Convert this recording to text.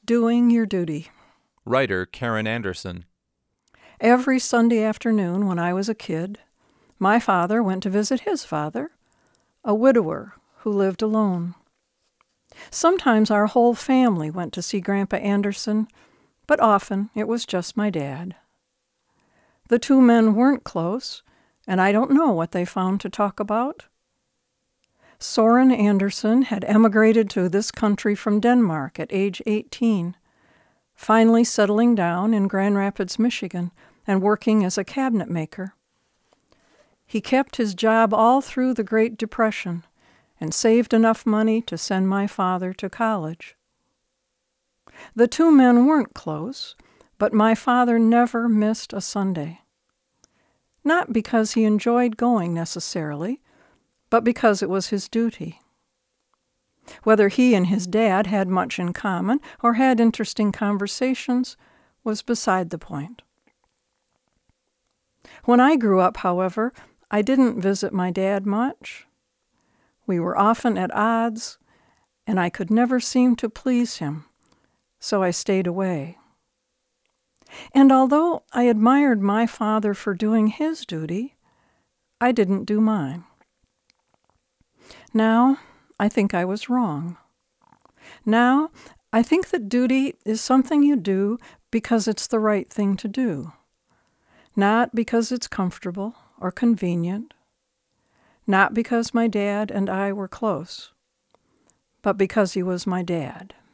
Doing your duty. Writer Karen Anderson. Every Sunday afternoon when I was a kid, my father went to visit his father, a widower who lived alone. Sometimes our whole family went to see Grandpa Anderson, but often it was just my dad. The two men weren't close, and I don't know what they found to talk about. Soren Anderson had emigrated to this country from Denmark at age 18, finally settling down in Grand Rapids, Michigan, and working as a cabinet maker. He kept his job all through the Great Depression and saved enough money to send my father to college. The two men weren't close, but my father never missed a Sunday. Not because he enjoyed going necessarily, but because it was his duty. Whether he and his dad had much in common or had interesting conversations was beside the point. When I grew up, however, I didn't visit my dad much. We were often at odds, and I could never seem to please him, so I stayed away. And although I admired my father for doing his duty, I didn't do mine. Now, I think I was wrong. Now, I think that duty is something you do because it's the right thing to do, not because it's comfortable or convenient, not because my dad and I were close, but because he was my dad.